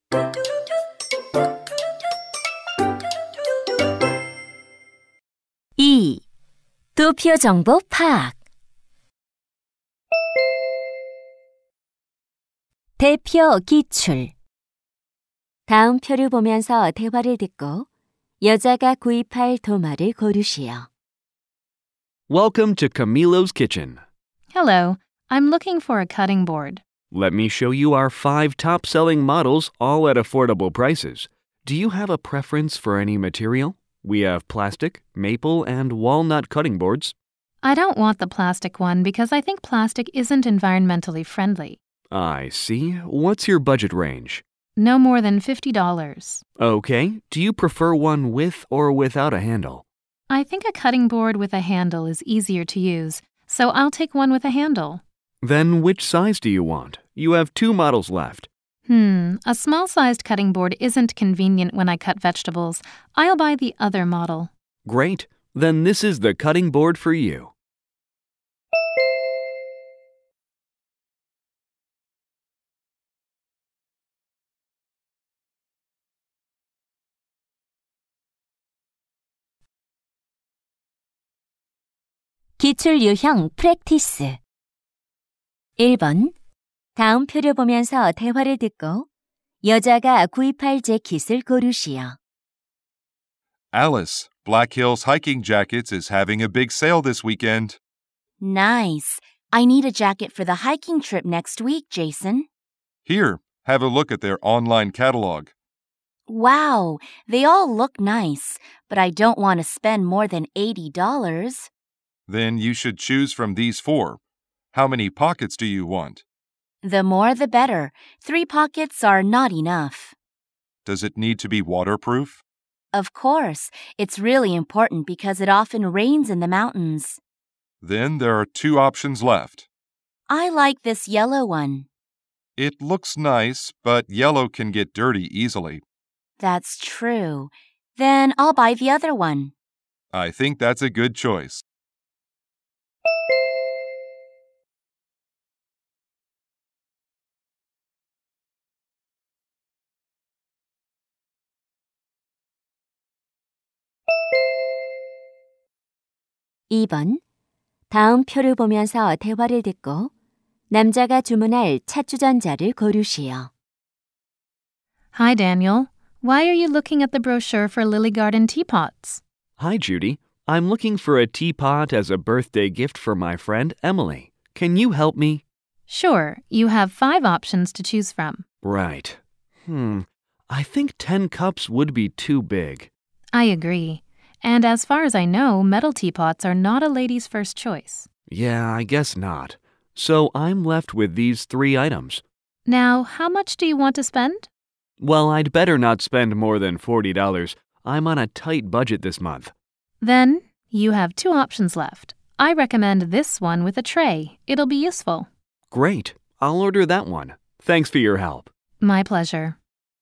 2. 도표 정보 파악. 대표 기출. 다음 표를 보면서 대화를 듣고 여자가 구입할 도마를 고르시오. Welcome to Camilo's Kitchen. Hello, I'm looking for a cutting board. Let me show you our 5 top-selling models, all at affordable prices. Do you have a preference for any material? We have plastic, maple, and walnut cutting boards. I don't want the plastic one because I think plastic isn't environmentally friendly. I see. What's your budget range? No more than $50. Okay. Do you prefer one with or without a handle? I think a cutting board with a handle is easier to use, so I'll take one with a handle. Then which size do you want? You have 2 models left. A small-sized cutting board isn't convenient when I cut vegetables. I'll buy the other model. Great. Then this is the cutting board for you. 기출 유형 프랙티스. 1번. 다음 표를 보면서 대화를 듣고 여자가 구입할 재킷을 고르시오. Alice, Black Hills Hiking Jackets is having a big sale this weekend. Nice. I need a jacket for the hiking trip next week, Jason. Here, have a look at their online catalog. Wow, they all look nice, but I don't want to spend more than $80. Then you should choose from these 4. How many pockets do you want? The more the better. 3 pockets are not enough. Does it need to be waterproof? Of course, it's really important because it often rains in the mountains. Then there are 2 options left. I like this yellow one. It looks nice, but yellow can get dirty easily. That's true. Then I'll buy the other one. I think that's a good choice. (2번) 다음 표를 보면서 대화를 듣고 남자가 주문할 찻주전자를 고르시오. Hi, Daniel. Why are you looking at the brochure for Lily Garden teapots? Hi, Judy. I'm looking for a teapot as a birthday gift for my friend Emily. Can you help me? Sure, you have 5 options to choose from. Right. I think 10 cups would be too big. I agree. And as far as I know, metal teapots are not a lady's first choice. Yeah, I guess not. So I'm left with these 3 items. Now, how much do you want to spend? Well, I'd better not spend more than $40. I'm on a tight budget this month. Then, you have 2 options left. I recommend this one with a tray. It'll be useful. Great. I'll order that one. Thanks for your help. My pleasure.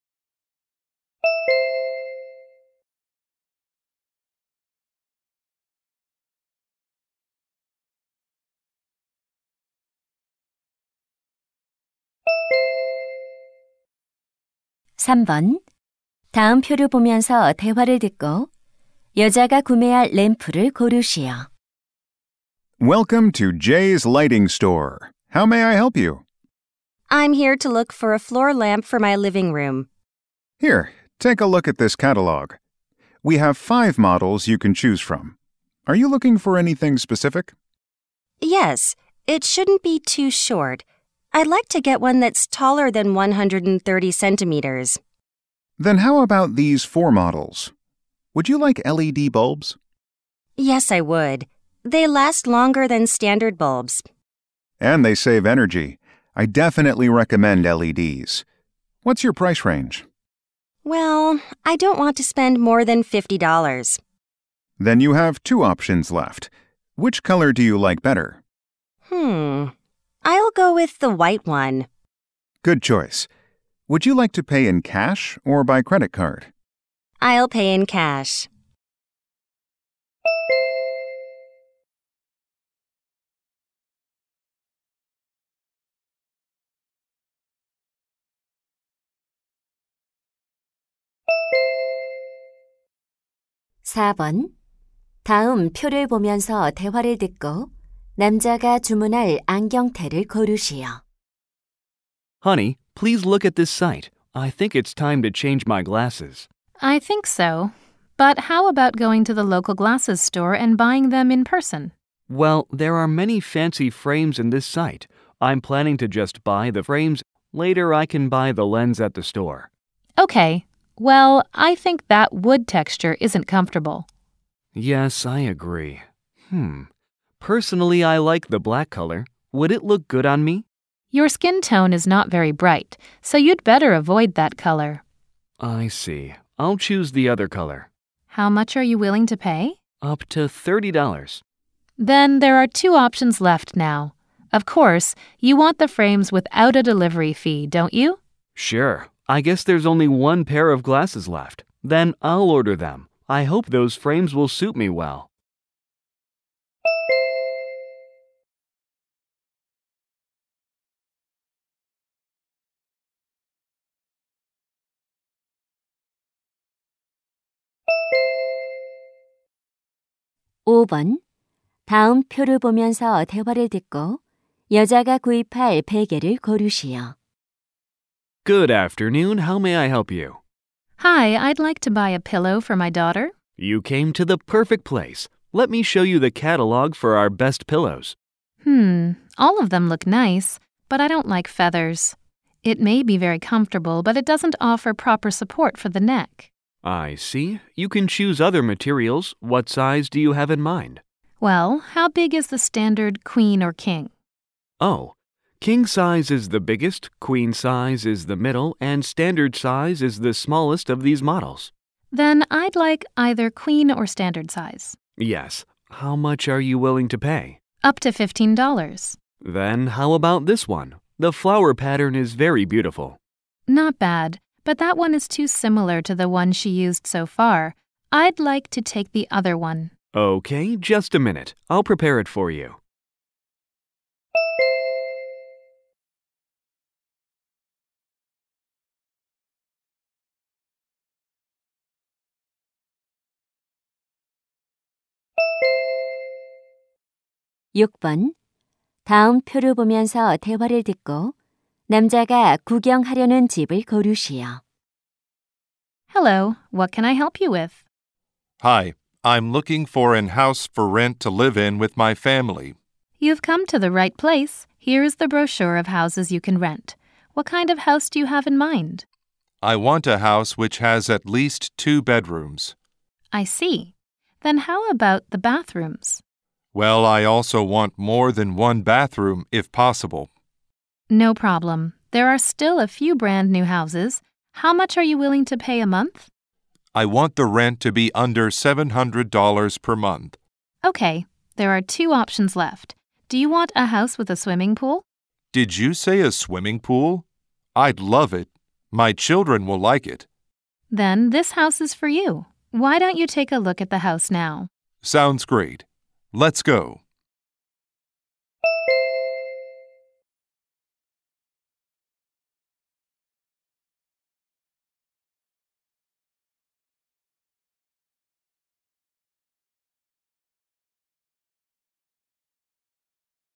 (3번) 다음 표를 보면서 대화를 듣고 여자가 구매할 램프를 고르시오. Welcome to Jay's Lighting Store. How may I help you? I'm here to look for a floor lamp for my living room. Here, take a look at this catalog. We have 5 models you can choose from. Are you looking for anything specific? Yes, it shouldn't be too short. I'd like to get one that's taller than 130 centimeters. Then how about these 4 models? Would you like LED bulbs? Yes, I would. They last longer than standard bulbs. And they save energy. I definitely recommend LEDs. What's your price range? Well, I don't want to spend more than $50. Then you have 2 options left. Which color do you like better? I'll go with the white one. Good choice. Would you like to pay in cash or by credit card? I'll pay in cash. 4번. 다음 표를 보면서 대화를 듣고 남자가 주문할 안경테를 고르시오. Honey, please look at this site. I think it's time to change my glasses. I think so. But how about going to the local glasses store and buying them in person? Well, there are many fancy frames in this site. I'm planning to just buy the frames. Later, I can buy the lens at the store. Okay. Well, I think that wood texture isn't comfortable. Yes, I agree. Personally, I like the black color. Would it look good on me? Your skin tone is not very bright, so you'd better avoid that color. I see. I'll choose the other color. How much are you willing to pay? Up to $30. Then there are 2 options left now. Of course, you want the frames without a delivery fee, don't you? Sure. I guess there's only one pair of glasses left. Then I'll order them. I hope those frames will suit me well. (5번) 다음 표를 보면서 대화를 듣고 여자가 구입할 베개를 고르시오. Good afternoon. How may I help you? Hi, I'd like to buy a pillow for my daughter. You came to the perfect place. Let me show you the catalog for our best pillows. All of them look nice, but I don't like feathers. It may be very comfortable, but it doesn't offer proper support for the neck. I see. You can choose other materials. What size do you have in mind? Well, how big is the standard queen or king? Oh, king size is the biggest, queen size is the middle, and standard size is the smallest of these models. Then I'd like either queen or standard size. Yes. How much are you willing to pay? Up to $15. Then how about this one? The flower pattern is very beautiful. Not bad, but that one is too similar to the one she used so far. I'd like to take the other one. Okay, just a minute. I'll prepare it for you. (6번) 다음 표를 보면서 대화를 듣고 남자가 구경하려는 집을 고르시오. Hello, what can I help you with? Hi, I'm looking for an house for rent to live in with my family. You've come to the right place. Here is the brochure of houses you can rent. What kind of house do you have in mind? I want a house which has at least 2 bedrooms. I see. Then how about the bathrooms? Well, I also want more than 1 bathroom if possible. No problem. There are still a few brand new houses. How much are you willing to pay a month? I want the rent to be under $700 per month. Okay, there are 2 options left. Do you want a house with a swimming pool? Did you say a swimming pool? I'd love it. My children will like it. Then this house is for you. Why don't you take a look at the house now? Sounds great. Let's go.